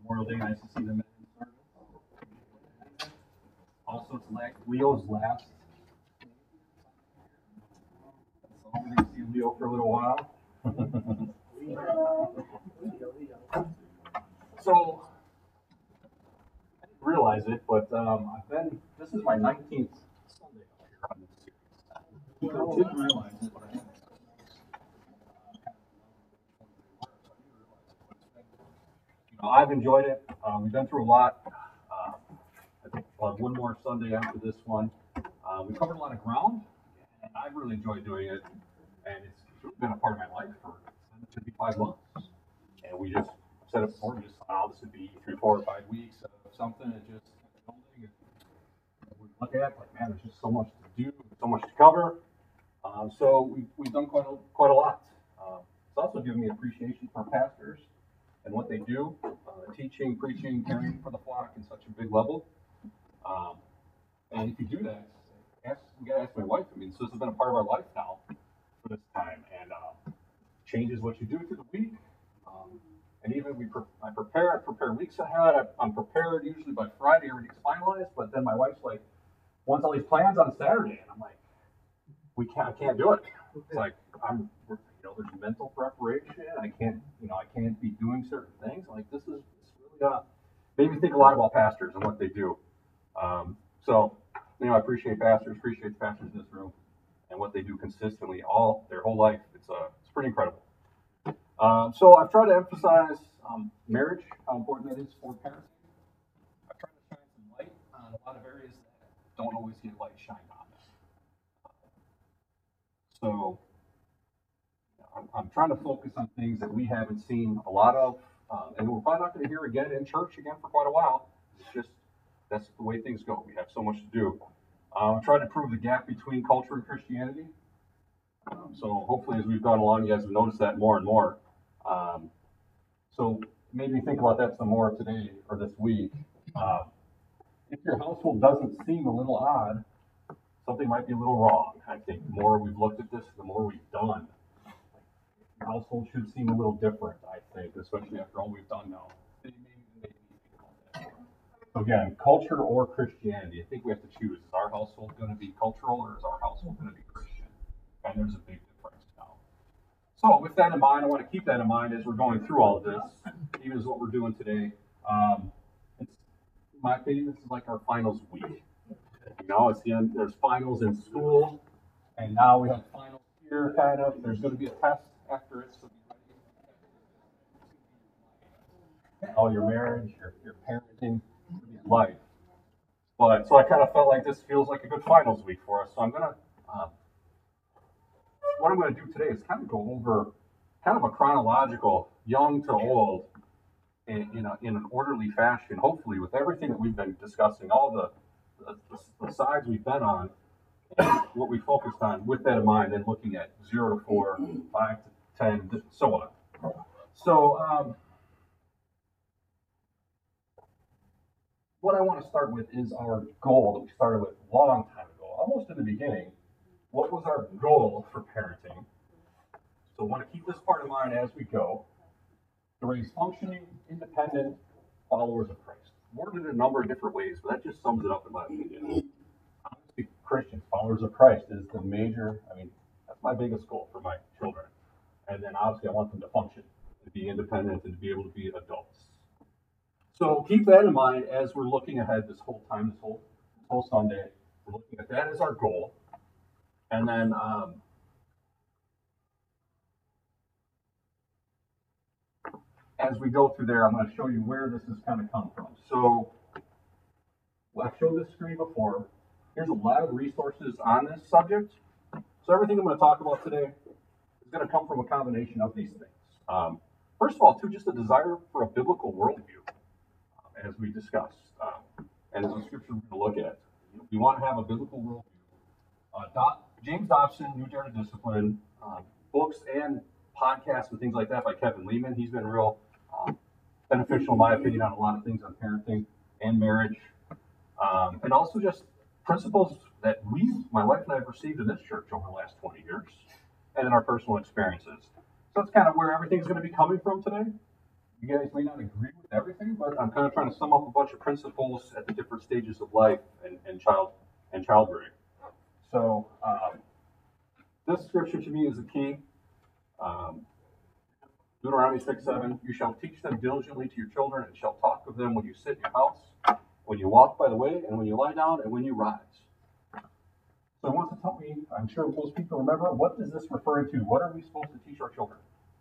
Memorial Day, nice to see them in service. Also, it's Leo's last. So we're going to see Leo for a little while. So, I didn't realize it, but this is my 19th Sunday up here on this series. I didn't realize it, but I've enjoyed it. We've been through a lot. I think we'll have one more Sunday after this one. We covered a lot of ground, and I've really enjoyed doing it. And it's really been a part of my life for 55 months. And we just said it before, we just thought, oh, this would be 3, 4, or 5 weeks of something, and just kept building. And we look at it like, man, there's just so much to do, so much to cover. So we've done quite a lot. It's also given me appreciation for pastors and what they do, teaching, preaching, caring for the flock in such a big level. And if you do that, we gotta ask my wife. I mean, so this has been a part of our life now for this time, and changes what you do through the week. And even I prepare weeks ahead. I'm prepared usually by Friday, everything's finalized. But then my wife's like, wants all these plans on Saturday, and I'm like, I can't do it. It's like there's mental preparation. I can't be doing certain things. Like this really made me think a lot about pastors and what they do. So I appreciate pastors, appreciate the pastors in this room and what they do consistently their whole life. It's pretty incredible. So I've tried to emphasize marriage, how important that is for parenting. I've tried to shine some light on a lot of areas that don't always get light shined on. So I'm trying to focus on things that we haven't seen a lot of, and we're probably not going to hear again in church again for quite a while. It's just that's the way things go. We have so much to do. I'm trying to prove the gap between culture and Christianity. So hopefully, as we've gone along, you guys have noticed that more and more. So it made me think about that some more today or this week. If your household doesn't seem a little odd, something might be a little wrong. I think the more we've looked at this, the more we've done. Your household should seem a little different, I think, especially after all we've done now. So again, culture or Christianity, I think we have to choose. Is our household going to be cultural or is our household going to be Christian? And there's a big difference now. So with that in mind, I want to keep that in mind as we're going through all of this, even as what we're doing today. In my opinion, this is like our finals week. It's the end. There's finals in school, and now we have finals here, kind of. There's going to be a test after it, so be ready. All your marriage, your parenting, life. But so I kind of felt like this feels like a good finals week for us. So what I'm going to do today is kind of go over kind of a chronological, young to old, in an orderly fashion. Hopefully, with everything that we've been discussing, all the sides we've been on, and what we focused on, with that in mind, and looking at 0 to 4, 5 to 10, so on. So, what I want to start with is our goal that we started with a long time ago, almost in the beginning. What was our goal for parenting? So, I want to keep this part in mind as we go. To raise functioning, independent followers of Christ. Worded a number of different ways, but that just sums it up in my opinion. Obviously, Christians, followers of Christ is the major, that's my biggest goal for my children. And then obviously I want them to function, to be independent, and to be able to be adults. So keep that in mind as we're looking ahead this whole time, this whole Sunday. We're looking at that as our goal. And then as we go through there, I'm going to show you where this has kind of come from. So I've showed this screen before. Here's a lot of resources on this subject. So everything I'm going to talk about today is going to come from a combination of these things. First of all, too, just a desire for a biblical worldview, as we discussed, and as the scripture we're going to look at. We want to have a biblical worldview. James Dobson, New Journey Discipline, books and podcasts and things like that by Kevin Leman. He's been real beneficial, in my opinion, on a lot of things on parenting and marriage. And also just principles that my wife and I have received in this church over the last 20 years and in our personal experiences. So that's kind of where everything's going to be coming from today. You guys may not agree with everything, but I'm kind of trying to sum up a bunch of principles at the different stages of life and child rearing. So this scripture to me is the key. Um, Deuteronomy 6:7. You shall teach them diligently to your children, and shall talk of them when you sit in your house, when you walk by the way, and when you lie down, and when you rise. So he wants to tell me, I'm sure most people remember, what is this referring to? What are we supposed to teach our children?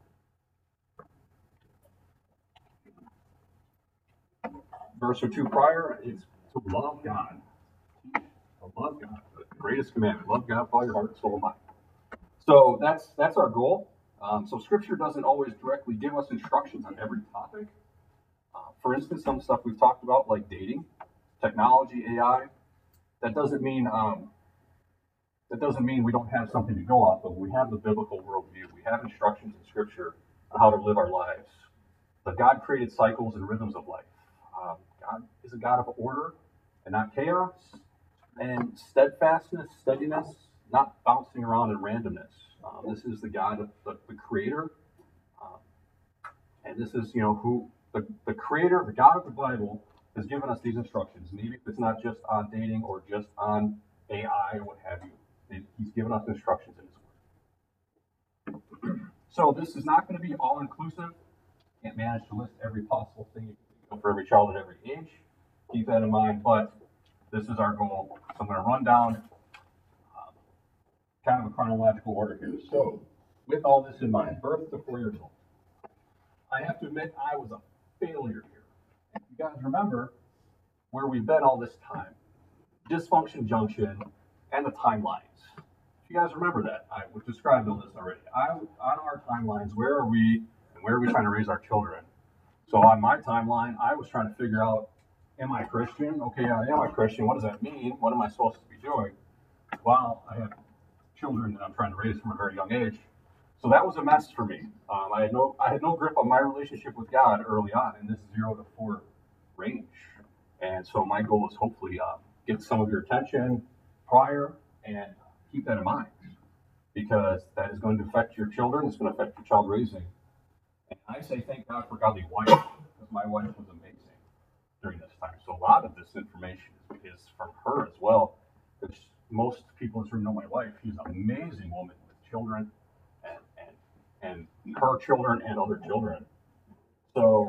Verse or two prior, it's to love God. To love God, the greatest commandment. Love God with all your heart, soul, and mind. So that's our goal. So Scripture doesn't always directly give us instructions on every topic. For instance, some stuff we've talked about, like dating, technology, AI. That doesn't mean we don't have something to go off of. We have the biblical worldview. We have instructions in Scripture on how to live our lives. But God created cycles and rhythms of life. God is a God of order and not chaos, and steadfastness, steadiness, not bouncing around in randomness. This is the God of the Creator, and this is who the Creator, the God of the Bible, has given us these instructions. Maybe it's not just on dating or just on AI or what have you. He's given us instructions in His Word. So this is not going to be all inclusive. Can't manage to list every possible thing you can think of for every child at every age. Keep that in mind, but this is our goal. So I'm going to run down kind of a chronological order here. So, with all this in mind, birth to 4 years old. I have to admit, I was a failure here. If you guys remember where we've been all this time, dysfunction junction and the timelines. If you guys remember that, I would describe all this already. On our timelines, where are we and where are we trying to raise our children? So on my timeline, I was trying to figure out, am I a Christian? Okay, I am a Christian. What does that mean? What am I supposed to be doing? Well, I have children that I'm trying to raise from a very young age. So that was a mess for me. I had no grip on my relationship with God early on in this 0 to 4 range. And so my goal is hopefully get some of your attention prior and keep that in mind, because that is going to affect your children. It's going to affect your child raising. And I say thank God for godly wife, because my wife was amazing during this time. So a lot of this information is from her as well. Because most people in this room know my wife. She's an amazing woman with children and her children and other children. So,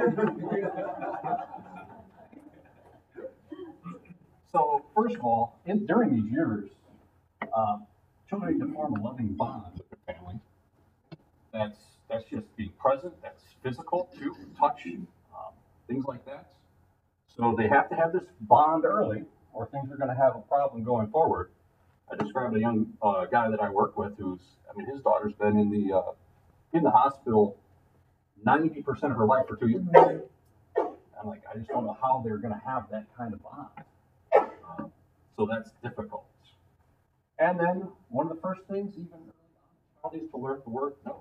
first of all, during these years, children need to form a loving bond with their family. That's just being present. That's physical too, touch, things like that. So they have to have this bond early, or things are going to have a problem going forward. I described a young guy that I work with his daughter's been in the hospital 90% of her life for 2 years. I'm like, I just don't know how they're going to have that kind of bond. So that's difficult. And then one of the first things, even early on, is to learn the word no.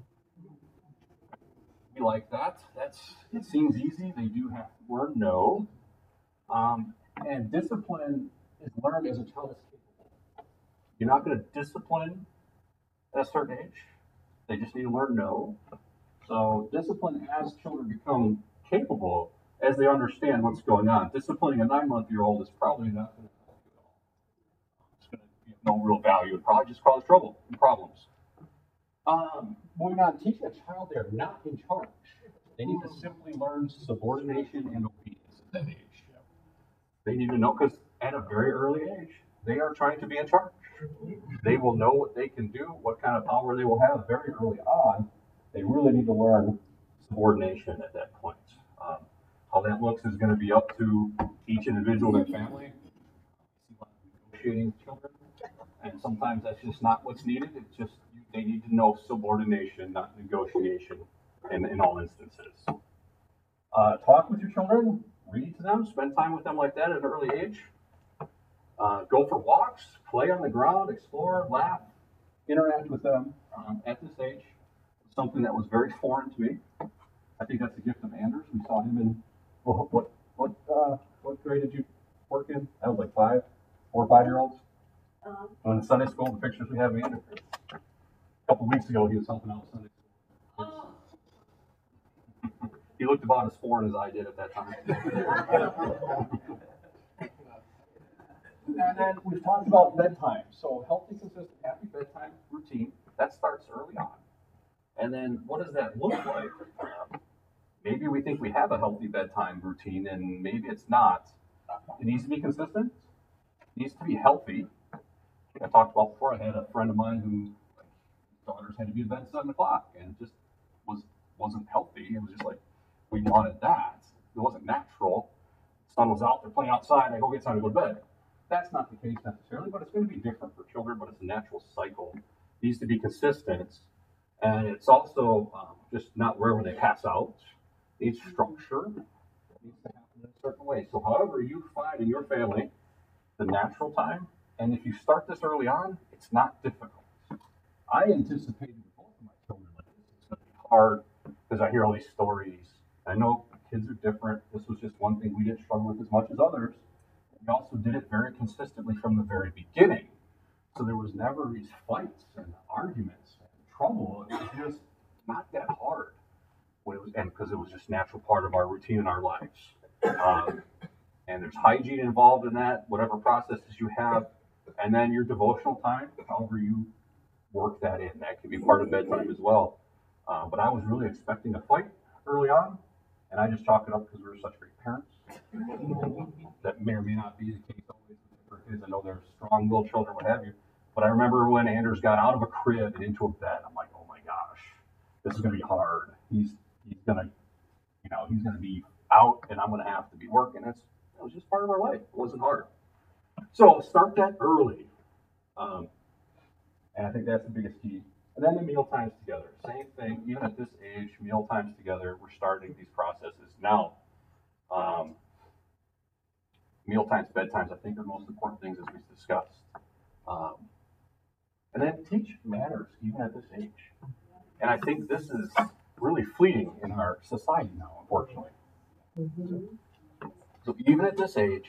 We like that. It seems easy. They do have to learn no. And discipline is learned as a child is capable. You're not going to discipline at a certain age. They just need to learn no. So discipline as children become capable, as they understand what's going on. Disciplining a 9-month-old is probably not going to help you at all. It's going to be of no real value and probably just cause trouble and problems. Moving on, teaching a child they're not in charge. They need to simply learn subordination and obedience at that age. They need to know, because at a very early age, they are trying to be in charge. They will know what they can do, what kind of power they will have very early on. They really need to learn subordination at that point. How that looks is going to be up to each individual and family. Negotiating with children, and sometimes that's just not what's needed. It's just they need to know subordination, not negotiation, in all instances. Talk with your children, read to them, spend time with them like that at an early age. Go for walks, play on the ground, explore, laugh, interact with them at this age. Something that was very foreign to me. I think that's a gift of Anders. We saw him in what grade did you work in? That was like 4 or 5-year-olds. In Sunday school, the pictures we have of Anders. A couple of weeks ago, he was helping out Sunday school. He looked about as foreign as I did at that time. And then we've talked about bedtime. So healthy, consistent, happy bedtime routine, that starts early on. And then what does that look like? Maybe we think we have a healthy bedtime routine and maybe it's not. It needs to be consistent. It needs to be healthy. I talked about before, I had a friend of mine who his daughters had to be in bed at 7 o'clock and it just wasn't healthy. It was just like we wanted that. It wasn't natural. The sun was out, they're playing outside, I go get time to go to bed. That's not the case necessarily, but it's going to be different for children, but it's a natural cycle. It needs to be consistent. And it's also just not wherever they pass out. It needs structure. It needs to happen in a certain way. So however you find in your family the natural time, and if you start this early on, it's not difficult. I anticipated with both of my children like this. It's going to be hard because I hear all these stories. I know kids are different. This was just one thing we didn't struggle with as much as others. We also did it very consistently from the very beginning. So there was never these fights and arguments and trouble. It was just not that hard. And because it was just a natural part of our routine in our lives. And there's hygiene involved in that, whatever processes you have. And then your devotional time, however you work that in, that can be part of bedtime as well. But I was really expecting a fight early on, and I just chalk it up because we were such great parents. That may or may not be the case always for kids. I know they're strong-willed children, what have you. But I remember when Anders got out of a crib and into a bed, I'm like, oh my gosh, this is going to be hard. He's gonna be out, and I'm gonna have to be working. It was just part of our life. It wasn't hard. So start that early, and I think that's the biggest key. And then the meal times together, same thing. Even at this age, meal times together. We're starting these processes now. Meal times, bedtimes, I think are the most important things as we've discussed. And then teach manners even at this age. And I think this is really fleeting in our society now, unfortunately. So even at this age,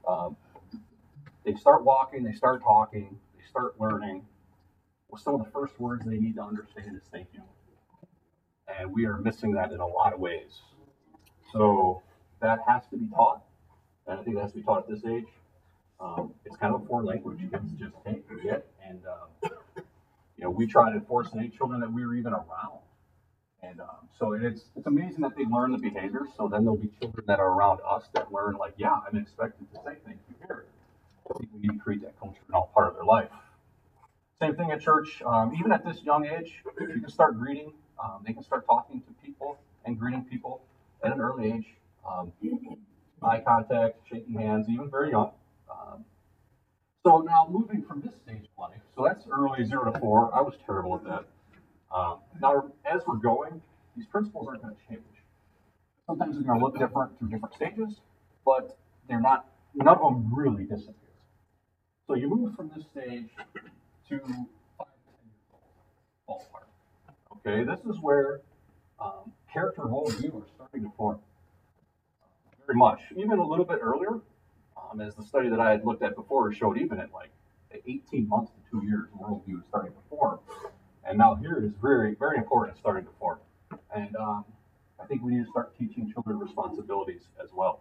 they start walking, they start talking, they start learning. Well, some of the first words they need to understand is thank you. And we are missing that in a lot of ways. So that has to be taught. And I think that has to be taught at this age. It's kind of a foreign language. Kids just take and get. And, we try to enforce in any children that we were even around. And so it's amazing that they learn the behaviors. So then there'll be children that are around us that learn, like, yeah, I'm expected to say thank you here. I think we need to create that culture in all part of their life. Same thing at church. Even at this young age, you can start greeting. They can start talking to people and greeting people at an early age. Eye contact, shaking hands, even very young. So now moving from this stage of life, so that's early 0 to 4. I was terrible at that. Now, as we're going, these principles aren't going to change. Sometimes they're going to look different through different stages, but none of them really disappear. So you move from this stage to 5 to 10 years old, ballpark. Okay, this is where character and worldview are starting to form. Very much, even a little bit earlier, as the study that I had looked at before showed, even at like 18 months to 2 years, worldview is starting to form. And now here it is very, very important, it's starting to form. And I think we need to start teaching children responsibilities as well.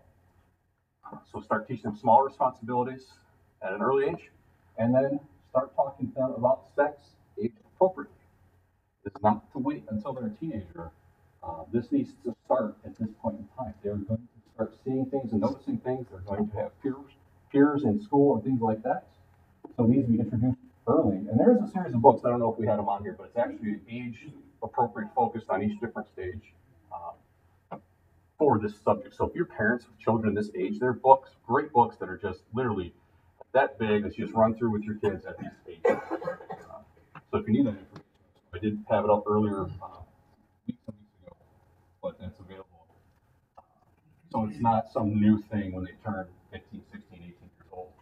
So start teaching them small responsibilities at an early age, and then start talking to them about sex age appropriately. It's not to wait until they're a teenager. This needs to start at this point in time. They're going to start seeing things and noticing things. They're going to have peers in school and things like that. So it needs to be introduced early. And there's a series of books, I don't know if we had them on here, but it's actually age appropriate, focused on each different stage for this subject. So if you're parents of children this age, there are books, great books that are just literally that big that you just run through with your kids at these stages. So if you need that information, I did have it up earlier weeks and weeks ago, but that's available. So it's not some new thing when they turn 15, 16, 18 years old.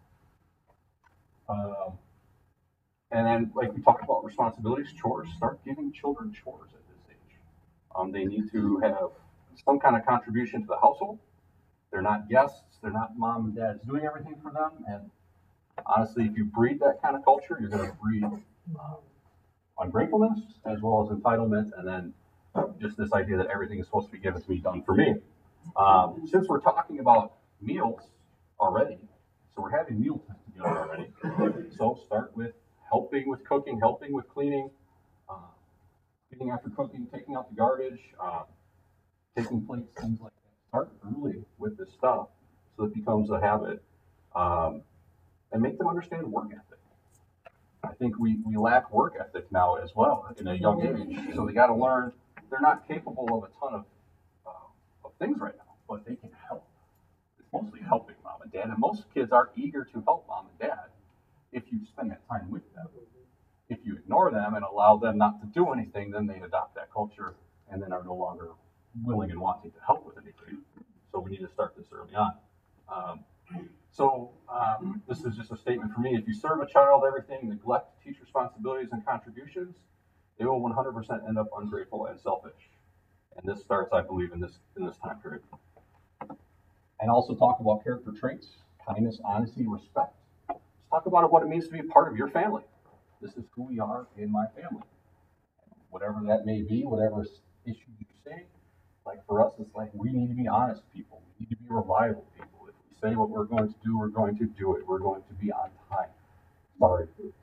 And then, like we talked about responsibilities, chores, start giving children chores at this age. They need to have some kind of contribution to the household. They're not guests. They're not mom and dad's doing everything for them. And honestly, if you breed that kind of culture, you're going to breed ungratefulness as well as entitlement, and then just this idea that everything is supposed to be given to me, done for me. Since we're talking about meals already, so we're having meal time together already. So start with helping with cooking, helping with cleaning, uh, cleaning after cooking, taking out the garbage, taking plates, things like that. Start early with this stuff so it becomes a habit, um, and make them understand work ethic. I think we lack work ethic now as well in a young age. So they got to learn they're not capable of a ton of things right now, but they can help. It's mostly helping mom and dad, and most kids are eager to help mom and dad if you spend that time with them. If you ignore them and allow them not to do anything, then they adopt that culture and then are no longer willing and wanting to help with anything. So we need to start this early on. Um, this is just a statement for me. If you serve a child everything, neglect to teach responsibilities and contributions, they will 100% end up ungrateful and selfish. And this starts, I believe, in this time period. And also talk about character traits, kindness, honesty, respect. Let's talk about what it means to be a part of your family. This is who we are in my family. Whatever that may be, whatever issue you say, like for us, it's like we need to be honest people. We need to be reliable people. If we say what we're going to do, we're going to do it. We're going to be on time. Sorry.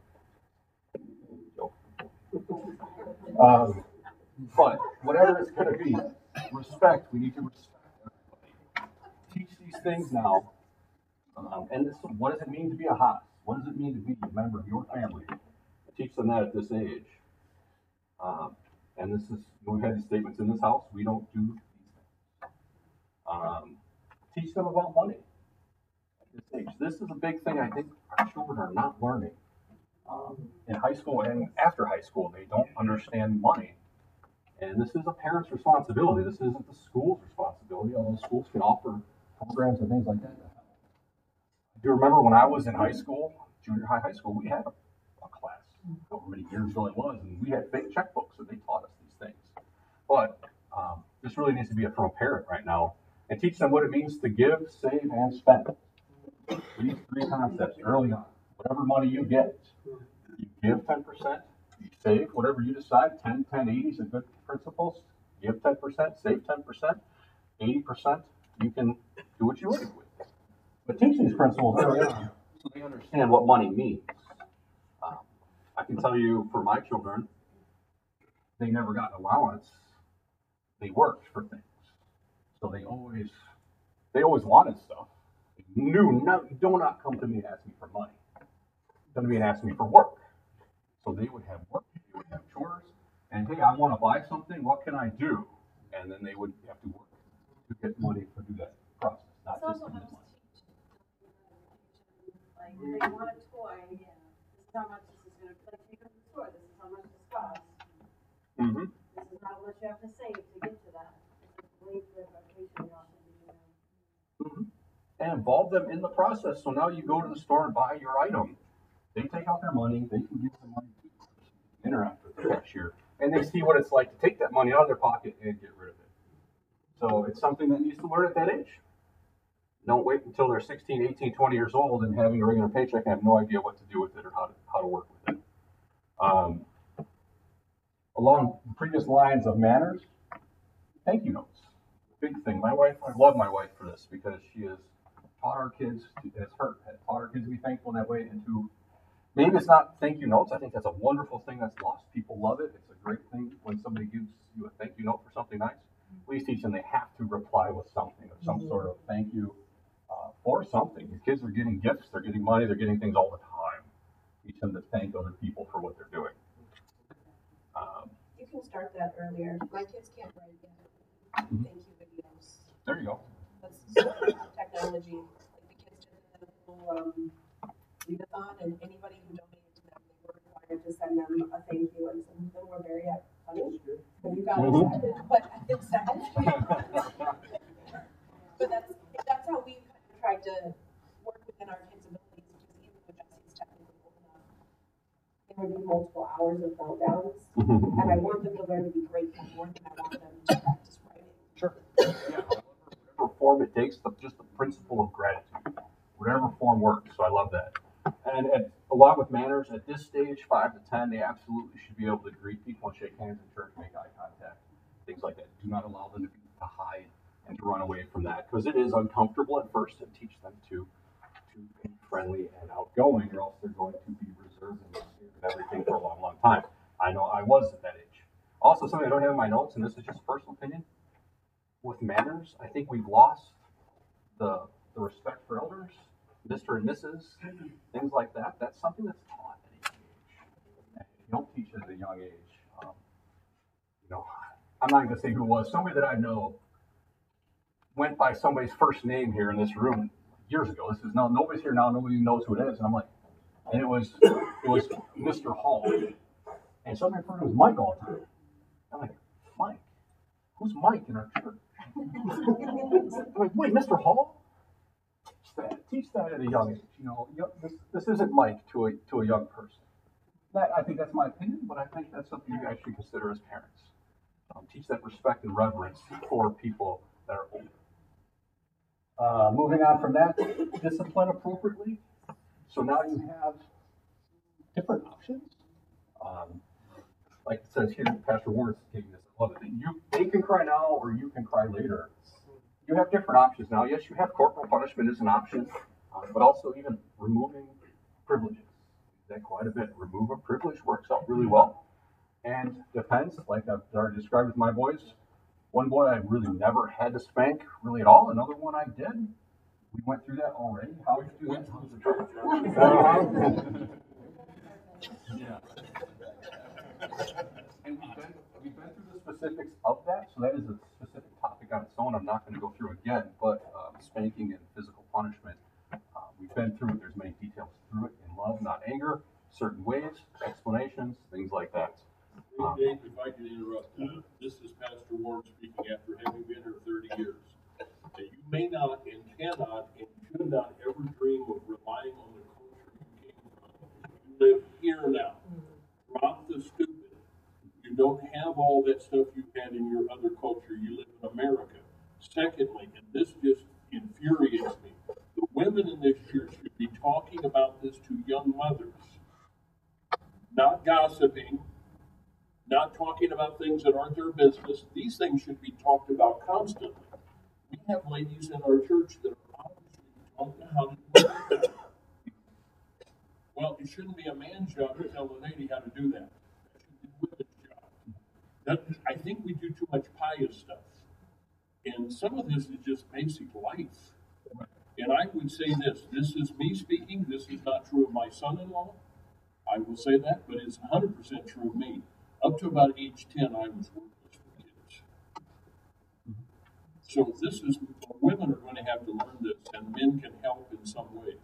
But whatever it's going to be, respect. We need to respect everybody. Teach these things now. And this, what does it mean to be a Haas? What does it mean to be a member of your family? Teach them that at this age. And this is, we've had these statements in this house. We don't do these things. Teach them about money at this age. This is a big thing I think our children are not learning. In high school and after high school, they don't understand money. And this is a parent's responsibility. This isn't the school's responsibility, although schools can offer programs and things like that. I do remember when I was in high school, junior high school, we had a class, however many years ago it was, and we had fake checkbooks, and they taught us these things. But this really needs to be from a parent right now, and teach them what it means to give, save, and spend. These three concepts early on. Whatever money you get, you give 10%, you save whatever you decide. 10, 10, 80 is a good principles. Give 10%, save 10%, 80%, you can do what you like with. But teach these principles early on so they understand what money means. I can tell you for my children, they never got an allowance. They worked for things. So they always wanted stuff. They knew, do not come to me and ask me for money. Come to me and ask me for work. So they would have work, they would have chores, and hey, I want to buy something, what can I do? And then they would have to work to get money to do that process, not just to get money. Like, if they want a toy, this is how much this is going to, like, take them to the store, this is how much this costs. Mm-hmm. This is how much you have to save to get to that. It's a way for education, you also need to know. Mm-hmm. And involve them in the process. So now you go to the store and buy your item. They take out their money, they can give the money to the person, interact with the cashier, and they see what it's like to take that money out of their pocket and get rid of it. So it's something that needs to learn at that age. Don't wait until they're 16, 18, 20 years old and having a regular paycheck and have no idea what to do with it or how to work with it. Along the previous lines of manners, thank you notes. Big thing. My wife, I love my wife for this because she has taught our kids, taught our kids to be thankful in that way and to, maybe it's not thank you notes. I think that's a wonderful thing that's lost. People love it. It's a great thing when somebody gives you a thank you note for something nice. Please teach them they have to reply with something of some sort of thank you for something. Your kids are getting gifts, they're getting money, they're getting things all the time. Teach them to thank other people for what they're doing. You can start that earlier. My kids can't write yet. Thank you videos. There you go. That's technology. Like the kids did a little readathon, and anybody who donated to them, they were required to send them a thank you, and some of them were very funny. And you got it, but it's sad. But that's how we kind of tried to work within our kids' abilities, because even though Jesse's technically old enough, there would be multiple hours of meltdowns, and I want them to learn to be grateful more than I want them to practice writing. Sure. Yeah. Whatever form it takes, just the principle of gratitude. Whatever form works. So I love that. And along with manners, at this stage, 5 to 10, they absolutely should be able to greet people and shake hands in church, make eye contact. They not allow them to hide and to run away from that, because it is uncomfortable at first, and teach them to be friendly and outgoing, or else they're going to be reserved and scared of everything for a long, long time. I know I was at that age. Also, something I don't have in my notes, and this is just a personal opinion, with manners, I think we've lost the respect for elders, Mr. and Mrs., things like that. That's something that's taught at a young age. And if you don't teach it at a young age, I'm not going to say who it was. Somebody that I know went by somebody's first name here in this room years ago. This is nobody's here now. Nobody knows who it is. And I'm like, and it was Mr. Hall. And somebody referred to him as Mike all the time. I'm like, Mike? Who's Mike in our church? I'm like, wait, Mr. Hall? Teach that at a young age. This isn't Mike to a young person. I think that's my opinion, but I think that's something you guys should consider as parents. Teach that respect and reverence for people that are older. Moving on from that, discipline appropriately. So now you have different options. Like it says here, Pastor Warren's taking this. I love it. They can cry now, or you can cry later. You have different options now. Yes, you have corporal punishment as an option, but also even removing privileges. That quite a bit. Remove a privilege works out really well. And depends, like I've already described with my boys. One boy I really never had to spank really at all. Another one I did. We went through that already. How would you do that? Yeah. And we've been through the specifics of that, so that is a specific topic on its own. I'm not going to go through again, but spanking and physical punishment, we've been through it. There's many details through it in love, not anger, certain ways, explanations, things like that. Dave, if I can interrupt, this is Pastor Warren speaking after having been here 30 years. That you may not and cannot and should not ever dream of relying on the culture you came from. You live here now. Drop the stupid. You don't have all that stuff you had in your other culture. You live in America. Secondly, and this just infuriates me, the women in this church should be talking about this to young mothers. Not gossiping, not talking about things that aren't their business. These things should be talked about constantly. We have ladies in our church that are obviously don't know how to do that. Well, it shouldn't be a man's job to tell a lady how to do that. That should be a women's job. I think we do too much pious stuff. And some of this is just basic life. And I would say this is me speaking, this is not true of my son-in-law. I will say that, but it's 100% true of me. Up to about age 10, I was worthless with kids. So women are going to have to learn this, and men can help in some ways.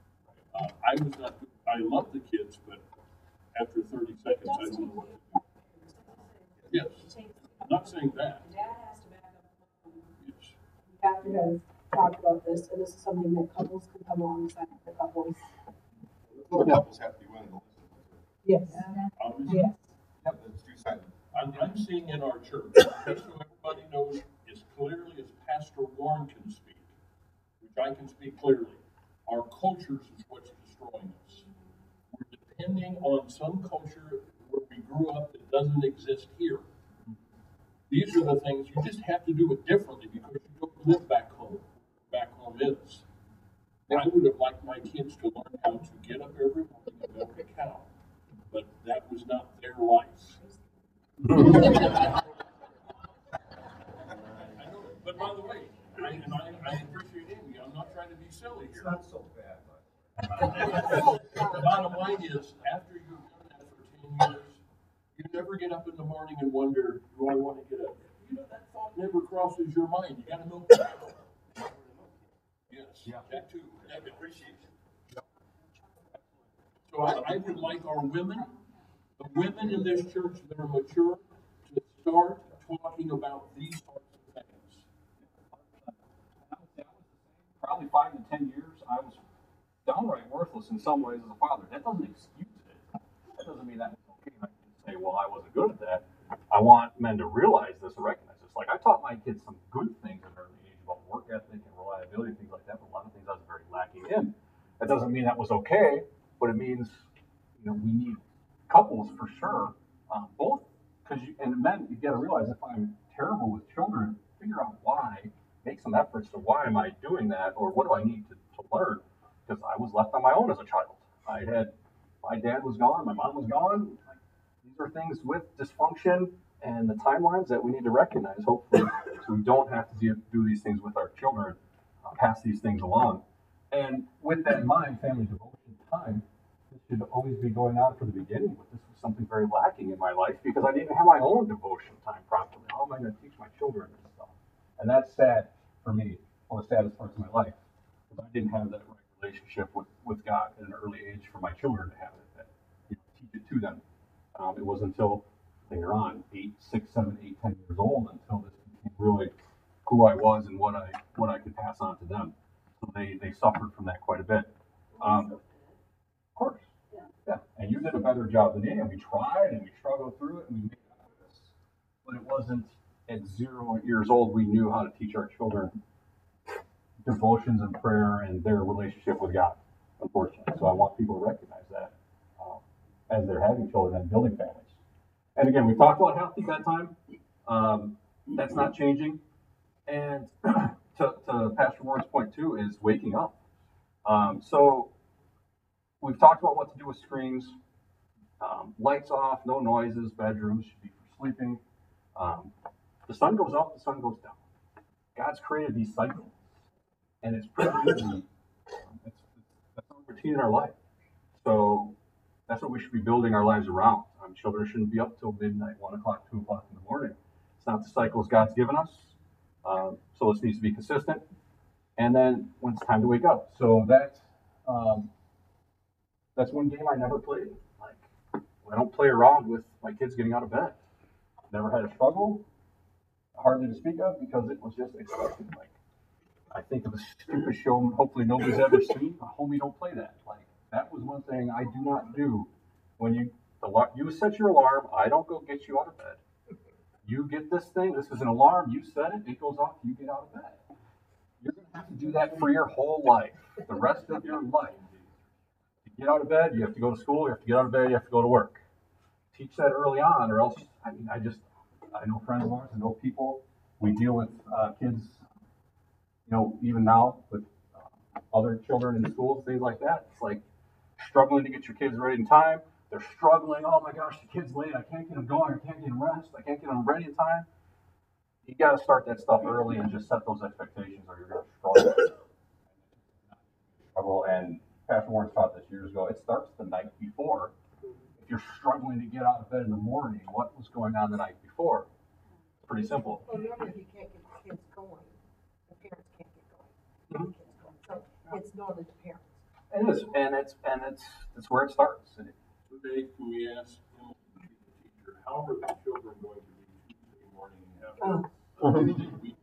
I love the kids, but after 30 seconds, I don't know what to do. Yes, I'm not saying that. Dad has to back up. Yes. After have talked about this, and this is something that couples can come alongside the couples. Couples have to be willing to listen. Yes. Obviously, Yes. It's two-sided. I'm seeing in our church, just so everybody knows as clearly as Pastor Warren can speak, which I can speak clearly, our cultures is what's destroying us. We're depending on some culture where we grew up that doesn't exist here. These are the things, you just have to do it differently because you don't live back home. Back home is. I would have liked my kids to learn how to get up every morning and milk a cow, but that was not their life. I know, but by the way, I appreciate Amy. I'm not trying to be silly here. It's not so bad, but. The bottom line is, after you've done that for 10 years, you never get up in the morning and wonder, do I want to get up? That thought never crosses your mind. You got to know. Yes, Yeah. that too. I appreciate it. So I would like our women, the women in this church that are mature, to start talking about these sorts of things. I would say I was the same. Probably 5 to 10 years, I was downright worthless in some ways as a father. That doesn't excuse it. That doesn't mean that was okay. I can say, well, I wasn't good at that. I want men to realize this and recognize this. Like I taught my kids some good things at an early age about work ethic and reliability, things like that. But a lot of things I was very lacking in. That doesn't mean that was okay, but it means we need couples for sure, both because and men, you got to realize if I'm terrible with children, figure out why, make some efforts to why am I doing that, or what do I need to learn? Because I was left on my own as a child. My dad was gone, my mom was gone. These are things with dysfunction and the timelines that we need to recognize, hopefully, so we don't have to do these things with our children, pass these things along. And with that in mind, family devotion time, this should always be going on from the beginning, but this was something very lacking in my life because I didn't have my own devotion time properly. How am I going to teach my children this stuff? And that's sad for me, one of the saddest parts of my life, because I didn't have that right relationship with God at an early age for my children to have it, that teach it to them. It wasn't until later on, 8, 6, 7, 8, 10 years old, until this became really who I was and what I could pass on to them. So they suffered from that quite a bit. Of course. Yeah. And you did a better job than me, and we tried and we struggled through it and we made it out of this. But it wasn't at 0 years old we knew how to teach our children devotions and prayer and their relationship with God, unfortunately. So I want people to recognize that as they're having children and building families. And again, we've talked about healthy bedtime. That's not changing. And to Pastor Warren's point too is waking up. So we've talked about what to do with screens. Lights off, no noises, bedrooms should be for sleeping. The sun goes up, the sun goes down. God's created these cycles. And it's pretty easy. That's our routine in our life. So that's what we should be building our lives around. Children shouldn't be up till midnight, 1 o'clock, 2 o'clock in the morning. It's not the cycles God's given us. So this needs to be consistent. And then when it's time to wake up. So that's one game I never played. Like, I don't play around with my kids getting out of bed. Never had a struggle, hardly to speak of, because it was just expected. Like, I think of a stupid show hopefully nobody's ever seen. Homie, don't play that. Like, that was one thing I do not do. When you set your alarm, I don't go get you out of bed. You get this thing, this is an alarm, you set it, it goes off, you get out of bed. You're going to have to do that for your whole life, the rest of your life. To get out of bed, you have to go to school, you have to get out of bed, you have to go to work. Teach that early on, or else, I know friends of ours, I know people, we deal with kids, even now with other children in schools, things like that. It's like struggling to get your kids ready in time. They're struggling. Oh my gosh, the kid's late. I can't get them going. I can't get them rest. I can't get them ready in time. You got to start that stuff early and just set those expectations, or you're going to struggle. And Pastor Warren taught this years ago. It starts the night before. If you're struggling to get out of bed in the morning, what was going on the night before? It's pretty simple. Well, normally if you can't get the kids going, the parents can't get going. The kids going. So it's normally the parents. It is, and it's where it starts. So Dave, can we ask him, the teacher, how are the children going to be Tuesday morning after Thursday weekend?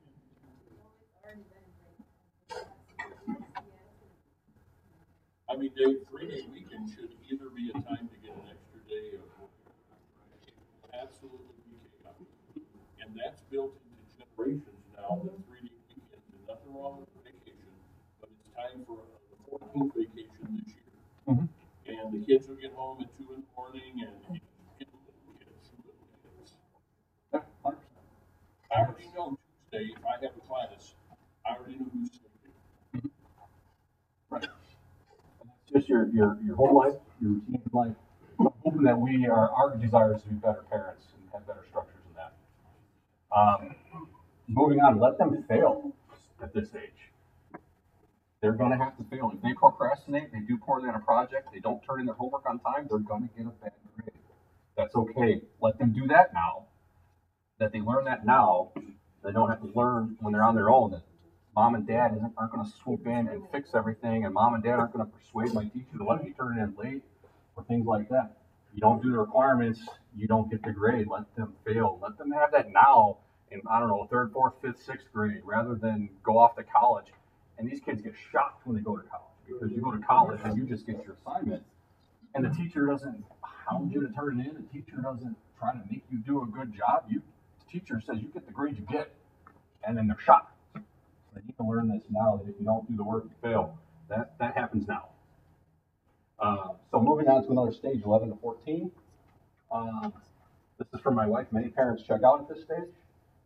I mean, Dave, 3-day weekend should either be a time to get an extra day of work. Absolutely be chaotic. And that's built into generations now, the 3-day weekends, and nothing wrong with vacation, but it's time for the 14th vacation this year. Mm-hmm. And the kids will get home at 2 in the morning, and little kids. Yeah, 100%. I already know Tuesday, if I have a class, I already know who's sleeping. Right. Just your whole life, your routine in life. I'm hoping that our desire is to be better parents and have better structures in that. Moving on, let them fail at this age. They're going to have to fail. If they procrastinate, they do poorly on a project, they don't turn in their homework on time, they're going to get a bad grade. That's okay. Let them do that now. That they learn that now. They don't have to learn when they're on their own. That mom and dad aren't going to swoop in and fix everything, and mom and dad aren't going to persuade my teacher to let me turn it in late or things like that. You don't do the requirements, you don't get the grade. Let them fail. Let them have that now in, 3rd, 4th, 5th, 6th grade, rather than go off to college. And these kids get shocked when they go to college, because you go to college and you just get your assignment, and the teacher doesn't hound you to turn it in. The teacher doesn't try to make you do a good job. The teacher says you get the grade you get, and then they're shocked. They need to learn this now, that if you don't do the work, you fail. That happens now. So moving on to another stage, 11 to 14. This is for my wife. Many parents check out at this stage.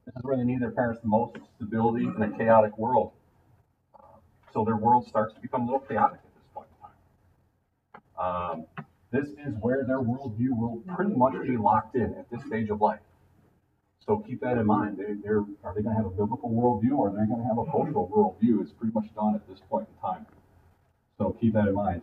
This is where they need their parents the most, stability in a chaotic world. So their world starts to become a little chaotic at this point in time. This is where their worldview will pretty much be locked in at this stage of life. So keep that in mind. Are they going to have a biblical worldview, or are they going to have a cultural worldview? It's pretty much done at this point in time. So keep that in mind.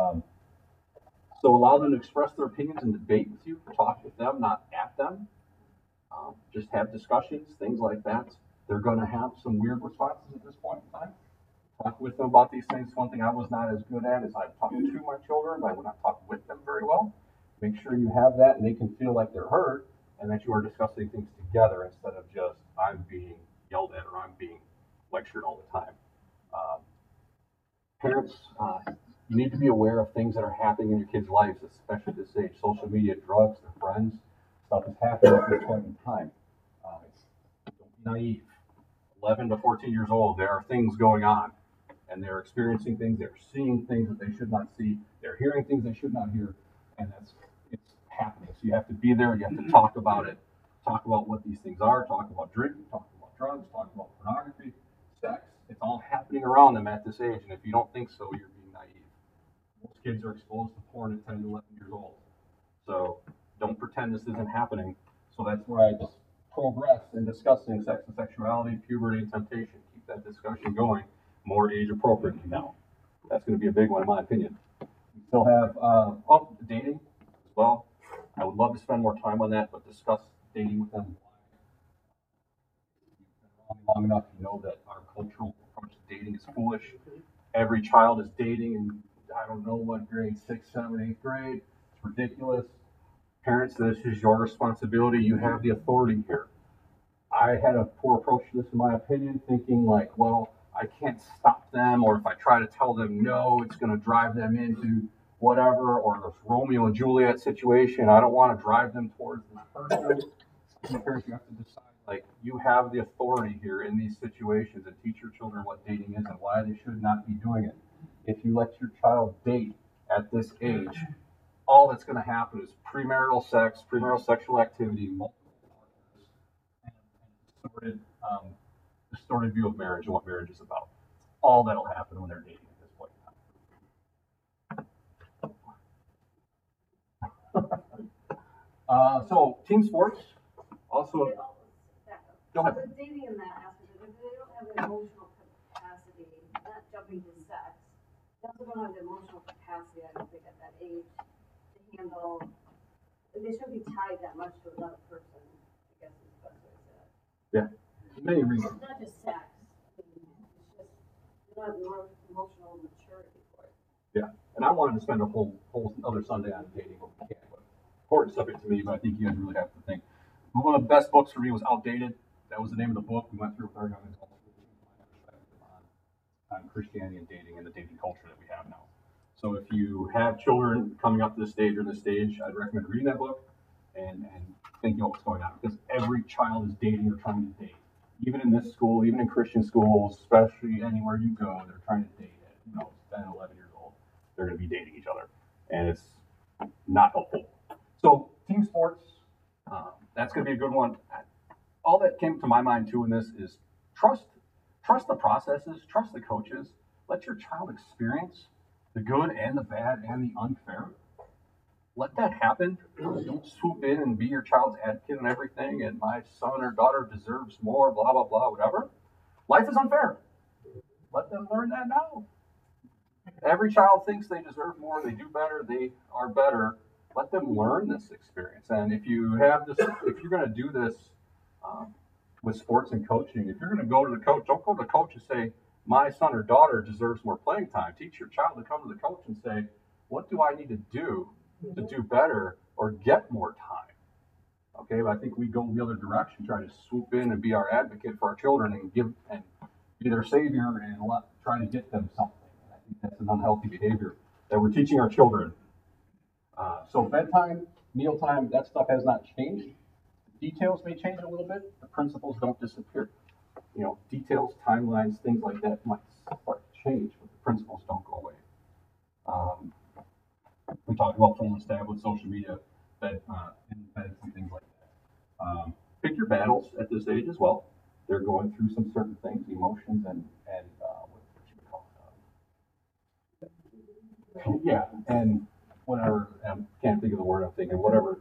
So allow them to express their opinions and debate with you. Talk with them, not at them. Just have discussions, things like that. They're going to have some weird responses at this point in time. Talk with them about these things. One thing I was not as good at is I talk to my children, but I would not talk with them very well. Make sure you have that and they can feel like they're heard and that you are discussing things together instead of just I'm being yelled at or I'm being lectured all the time. Parents, you need to be aware of things that are happening in your kids' lives, especially at this age. Social media, drugs, their friends, stuff is happening at this point in time. Don't be naive. 11 to 14 years old, there are things going on. And they're experiencing things, they're seeing things that they should not see, they're hearing things they should not hear, and it's happening. So you have to be there, you have to talk about it, talk about what these things are, talk about drinking, talk about drugs, talk about pornography, sex. It's all happening around them at this age, and if you don't think so, you're being naive. Most kids are exposed to porn at 10 to 11 years old. So don't pretend this isn't happening. So that's where I just progress in discussing sex and sexuality, puberty, and temptation. Keep that discussion going more age appropriately now. That's going to be a big one in my opinion. We still have dating as well. I would love to spend more time on that, but discuss dating with them. Long enough, you know that our cultural approach to dating is foolish. Every child is dating in I don't know what grade, 6th, 7th, 8th grade. It's ridiculous. Parents, this is your responsibility. You have the authority here. I had a poor approach to this in my opinion, thinking like, well, I can't stop them, or if I try to tell them no, it's going to drive them into whatever, or this Romeo and Juliet situation. I don't want to drive them towards this person. Parents, you have to decide, like, you have the authority here in these situations and teach your children what dating is and why they should not be doing it. If you let your child date at this age, all that's going to happen is premarital sex, premarital sexual activity, multiple partners, and distorted view of marriage and what marriage is about. All that'll happen when they're dating at this point in time. So team sports also. Go ahead. So the dating in that aspect, if they don't have the emotional capacity, not jumping to sex, they also don't have the emotional capacity, I don't think, at that age to handle. They shouldn't be tied that much to another person, I guess is the best way to say it. Yeah, many reasons. It's not just sex. It's just not more emotional maturity for it. Yeah, and I wanted to spend a whole other Sunday on dating, but we can't. But important subject to me, but I think you guys really have to think. One of the best books for me was Outdated. That was the name of the book. We went through with our young adults on Christianity and dating and the dating culture that we have now. So if you have children coming up to this stage or this stage, I'd recommend reading that book and thinking about what's going on, because every child is dating or trying to date. Even in this school, even in Christian schools, especially anywhere you go, they're trying to date at 10, 11 years old. They're going to be dating each other, and it's not helpful. So team sports, that's going to be a good one. All that came to my mind too in this is trust the processes, trust the coaches, let your child experience the good and the bad and the unfair. Let that happen. Don't swoop in and be your child's advocate and everything, and my son or daughter deserves more, blah, blah, blah, whatever. Life is unfair. Let them learn that now. Every child thinks they deserve more, they do better, they are better. Let them learn this experience. And if you're going to do this with sports and coaching, if you're going to go to the coach, don't go to the coach and say, my son or daughter deserves more playing time. Teach your child to come to the coach and say, what do I need to do better or get more time? Okay, but I think we go the other direction, trying to swoop in and be our advocate for our children and be their savior and trying to get them something. And I think that's an unhealthy behavior that we're teaching our children. So bedtime, mealtime, that stuff has not changed. The details may change a little bit. The principles don't disappear. Details, timelines, things like that might start to change, but the principles don't go away. We talked about phone tab with social media, beds and things like that. Pick your battles at this this age as well. They're going through some certain things, emotions and what you call it, yeah, and whatever. I can't think of the word I'm thinking. Whatever.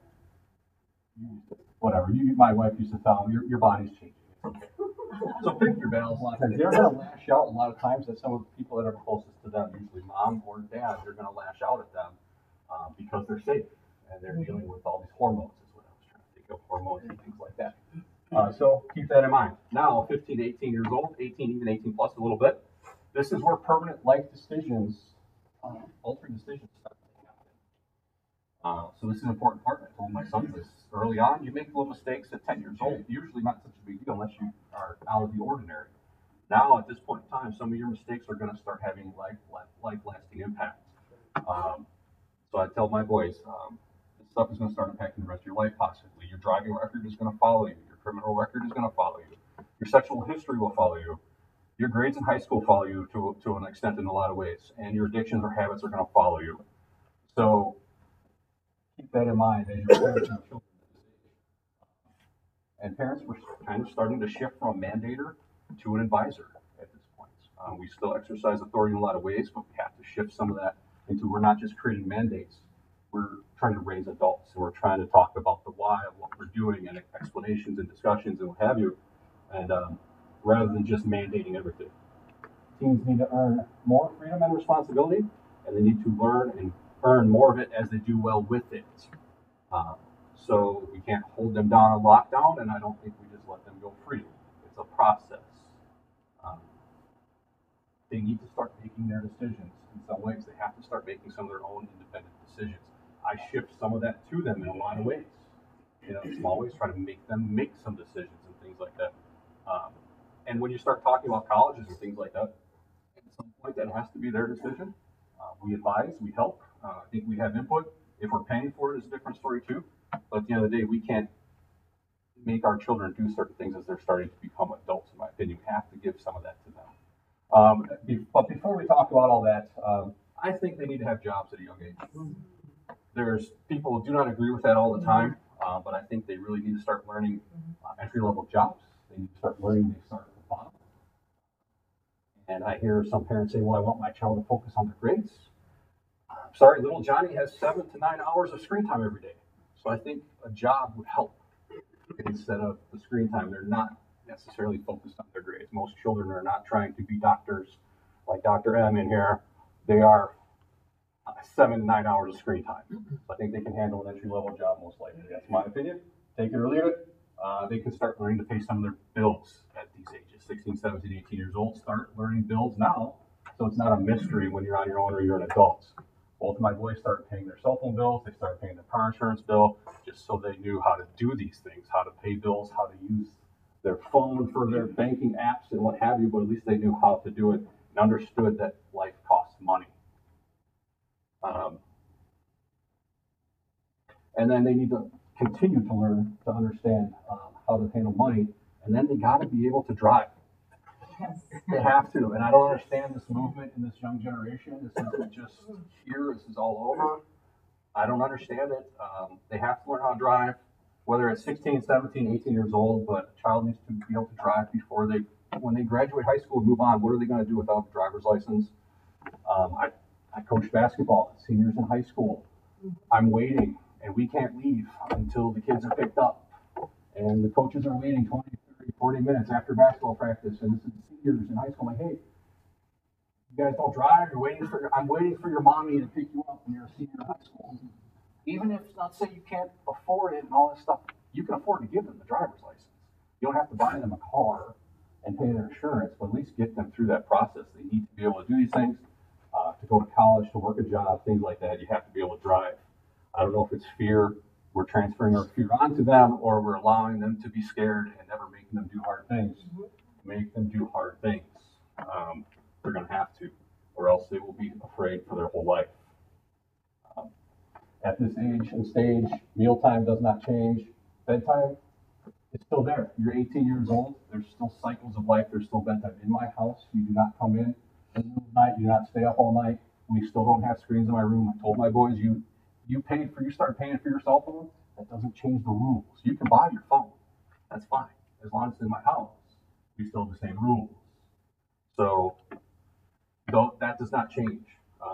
My wife used to tell me, your body's changing. It's okay. So pick your battles a lot of times. They're going to lash out a lot of times at some of the people that are closest to them, usually mom or dad. They're going to lash out at them because they're safe and they're dealing with all these hormones. Is what I was trying to think of, hormones and things like that. So keep that in mind. Now, 15 to 18 years old, 18, even 18 plus a little bit. This is where permanent life decisions, altering decisions start to happen. So this is an important part. I told my son this early on. You make little mistakes at 10 years old. Usually not such a big deal unless you are out of the ordinary. Now, at this point in time, some of your mistakes are going to start having life-lasting impact. So I tell my boys, this stuff is going to start impacting the rest of your life possibly. Your driving record is going to follow you. Your criminal record is going to follow you. Your sexual history will follow you. Your grades in high school follow you to an extent in a lot of ways. And your addictions or habits are going to follow you. So keep that in mind as you're parenting children. And parents were kind of starting to shift from a mandator to an advisor at this point. We still exercise authority in a lot of ways, but we have to shift some of that into we're not just creating mandates. We're trying to raise adults, and we're trying to talk about the why of what we're doing and explanations and discussions and what have you, and rather than just mandating everything. Teens need to earn more freedom and responsibility, and they need to learn and earn more of it as they do well with it. So we can't hold them down on lockdown, and I don't think we just let them go free. It's a process. They need to start making their decisions in some ways. They have to start making some of their own independent decisions. I shift some of that to them in a lot of ways. In small ways, try to make them make some decisions and things like that. And when you start talking about colleges and things like that, at some point that has to be their decision. We advise, we help. I think we have input. If we're paying for it, it's a different story too. But at the end of the day, we can't make our children do certain things as they're starting to become adults, in my opinion. We have to give some of that to them. But before we talk about all that, I think they need to have jobs at a young age. There's people who do not agree with that all the time, but I think they really need to start learning entry-level jobs. They need to start learning they start at the bottom. And I hear some parents say, well, I want my child to focus on their grades. Sorry, little Johnny has 7 to 9 hours of screen time every day. So I think a job would help instead of the screen time. They're not necessarily focused on their grades. Most children are not trying to be doctors like Dr. M in here. They are 7 to 9 hours of screen time. So I think they can handle an entry-level job most likely. That's my opinion. Take it or leave it. They can start learning to pay some of their bills at these ages, 16, 17, 18 years old. Start learning bills now, so it's not a mystery when you're on your own or you're an adult. Both of my boys started paying their cell phone bills. They started paying their car insurance bill, just so they knew how to do these things, how to pay bills, how to use their phone for their banking apps and what have you, but at least they knew how to do it and understood that life costs money. And then they need to continue to learn to understand how to handle money, and then they got to be able to drive. Yes. They have to, and I don't understand this movement in this young generation. This isn't just here, this is all over. I don't understand it. They have to learn how to drive, whether it's 16, 17, 18 years old, but a child needs to be able to drive before when they graduate high school and move on. What are they going to do without a driver's license? I coach basketball, seniors in high school. I'm waiting, and we can't leave until the kids are picked up. And the coaches are waiting 20, 30, 40 minutes after basketball practice, and this is seniors in high school. I'm like, hey, you guys don't drive. I'm waiting for your mommy to pick you up when you're a senior in high school. Even if, let's say, you can't afford it and all this stuff, you can afford to give them the driver's license. You don't have to buy them a car and pay their insurance, but at least get them through that process. They need to be able to do these things, to go to college, to work a job, things like that. You have to be able to drive. I don't know if it's fear. We're transferring our fear onto them, or we're allowing them to be scared and never making them do hard things. Make them do hard things. They're going to have to, or else they will be afraid for their whole life. At this age and stage, mealtime does not change. Bedtime, it's still there. You're 18 years old. There's still cycles of life. There's still bedtime. In my house, you do not come in the middle of the night. You do not stay up all night. We still don't have screens in my room. I told my boys, you start paying for your cell phone. That doesn't change the rules. You can buy your phone. That's fine. as long as it's in my house, we still have the same rules. So, though, that does not change.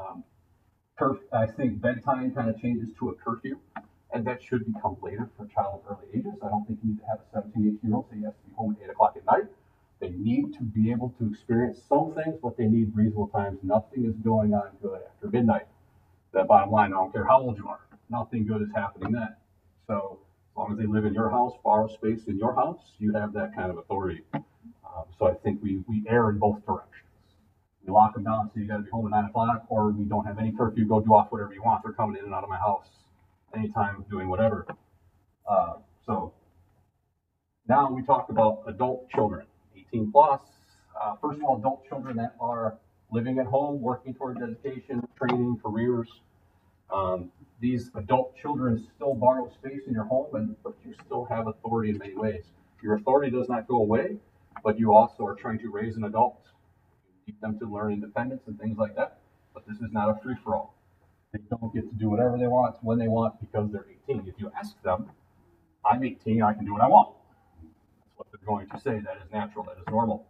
I think bedtime kind of changes to a curfew, and that should become later for a child of early ages. I don't think you need to have a 17, 18-year-old say he has to be home at 8 o'clock at night. They need to be able to experience some things, but they need reasonable times. Nothing is going on good after midnight. That bottom line, I don't care how old you are, nothing good is happening then. So as long as they live in your house, borrow space in your house, you have that kind of authority. So I think we err in both directions. We lock them down, so you got to be home at 9 o'clock, or we don't have any curfew, go do off whatever you want. They're coming in and out of my house anytime, doing whatever. So now we talk about adult children, 18 plus. First of all, adult children that are living at home, working towards education, training, careers. These adult children still borrow space in your home, but you still have authority in many ways. Your authority does not go away, but you also are trying to raise an adult. You need them to learn independence and things like that. But this is not a free-for-all. They don't get to do whatever they want when they want because they're 18. If you ask them, I'm 18, I can do what I want. That's what they're going to say. That is natural. That is normal.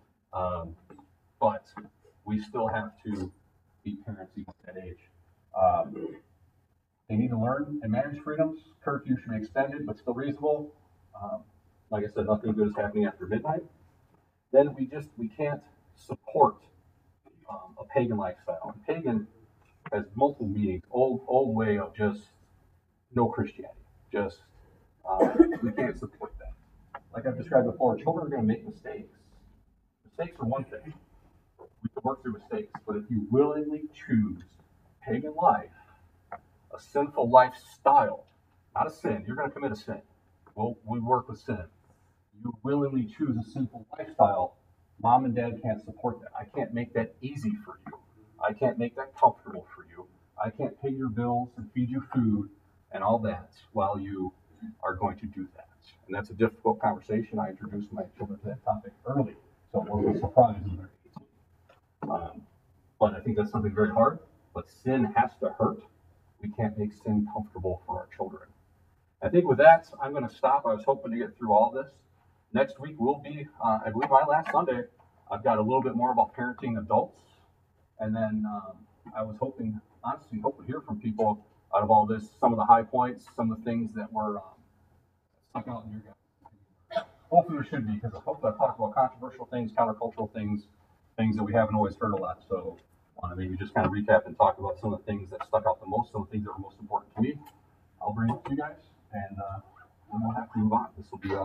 But we still have to be parents even at that age. They need to learn and manage freedoms. Curfew should be extended, but still reasonable. Like I said, nothing good is happening after midnight. Then we can't support a pagan lifestyle. Pagan has multiple meanings. Old way of just no Christianity. Just we can't support that. Like I've described before, children are going to make mistakes. Mistakes are one thing. We can work through mistakes, but if you willingly choose pagan life, a sinful lifestyle, not a sin, you're going to commit a sin. We work with sin. You willingly choose a sinful lifestyle, mom and dad can't support that. I can't make that easy for you. I can't make that comfortable for you. I can't pay your bills and feed you food and all that while you are going to do that. And that's a difficult conversation. I introduced my children to that topic early, so it wasn't a surprise when they're 18. But I think that's something very hard. But sin has to hurt. We can't make sin comfortable for our children. I think with that, I'm going to stop. I was hoping to get through all this. Next week will be, I believe, my last Sunday. I've got a little bit more about parenting adults. And then I was honestly hoping to hear from people out of all this, some of the high points, some of the things that were stuck out in your guys. Hopefully there should be, because hopefully I talked about controversial things, countercultural things, things that we haven't always heard a lot. So I want to maybe just kind of recap and talk about some of the things that stuck out the most, some of the things that were most important to me. I'll bring it to you guys, and then we'll have to move on. This will be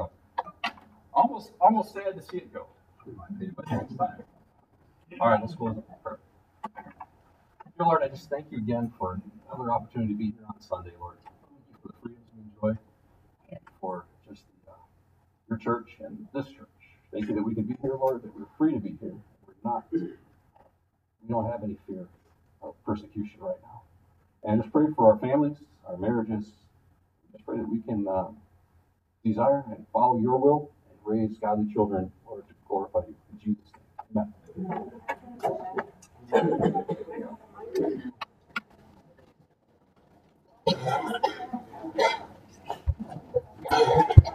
almost sad to see it go, in my opinion, but next time. All right, let's close up. Dear Lord, I just thank you again for another opportunity to be here on Sunday, Lord. Thank you for the freedoms we enjoy, and for just your church and this church. Thank you that we can be here, Lord, that we're free to be here. We don't have any fear of persecution right now. And just pray for our families, our marriages. Just pray that we can desire and follow your will and raise godly children in order to glorify you. In Jesus' name.